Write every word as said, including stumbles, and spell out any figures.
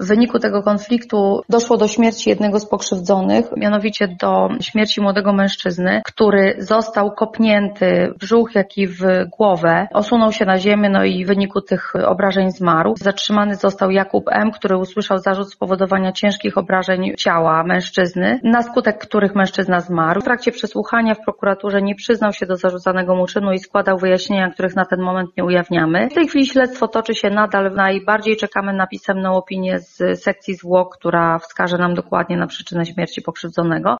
W wyniku tego konfliktu doszło do śmierci jednego z pokrzywdzonych, mianowicie do śmierci młodego mężczyzny, który został kopnięty w brzuch, jak i w głowę. Osunął się na ziemię, no i w wyniku tych obrażeń zmarł. Zatrzymany został Jakub M., który usłyszał zarzut spowodowania ciężkich obrażeń ciała mężczyzny, na skutek których mężczyzna zmarł. W trakcie przesłuchania w prokuraturze nie przyznał się do zarzucanego mu czynu i składał wyjaśnienia, których na ten moment nie ujawniamy. W tej chwili śledztwo toczy się nadal. Najbardziej czekamy na pisemną opinię z sekcji zwłok, która wskaże nam dokładnie na przyczynę śmierci pokrzywdzonego.